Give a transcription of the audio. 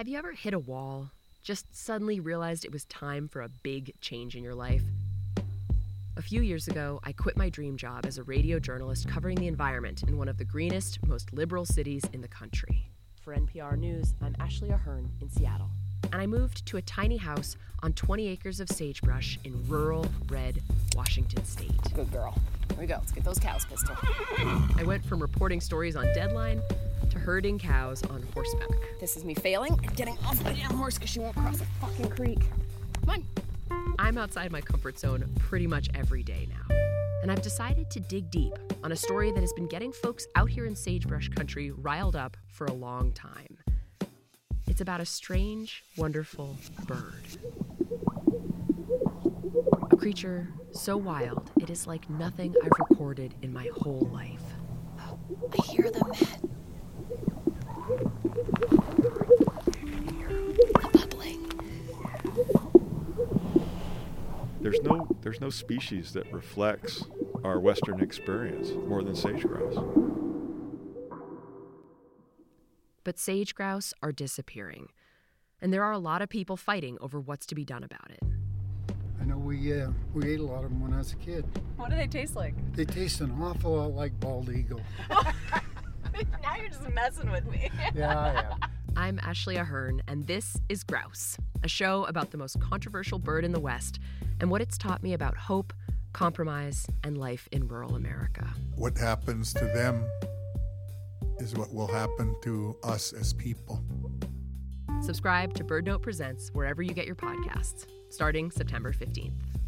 Have you ever hit a wall? Just suddenly realized it was time for a big change in your life? A few years ago, I quit my dream job as a radio journalist covering the environment in one of the greenest, most liberal cities in the country. For NPR News, I'm Ashley Ahern in Seattle. And I moved to a tiny house on 20 acres of sagebrush in rural, red Washington state. Good girl. Here we go. Let's get those cows, Pistol. I went from reporting stories on Deadline to herding cows on horseback. This is me failing and getting off the damn horse because she won't cross a fucking creek. Come on. I'm outside my comfort zone pretty much every day now. And I've decided to dig deep on a story that has been getting folks out here in sagebrush country riled up for a long time. It's about a strange, wonderful bird. A creature so wild, it is like nothing I've recorded in my whole life. I hear them, Matt. The bubbling. There's no species that reflects our Western experience more than sage-grouse. But sage-grouse are disappearing, and there are a lot of people fighting over what's to be done about it. I know we ate a lot of them when I was a kid. What do they taste like? They taste an awful lot like bald eagle. Now you're just messing with me. Yeah, I am. I'm Ashley Ahern, and this is Grouse, a show about the most controversial bird in the West and what it's taught me about hope, compromise, and life in rural America. What happens to them is what will happen to us as people. Subscribe to Bird Note Presents wherever you get your podcasts, starting September 15th.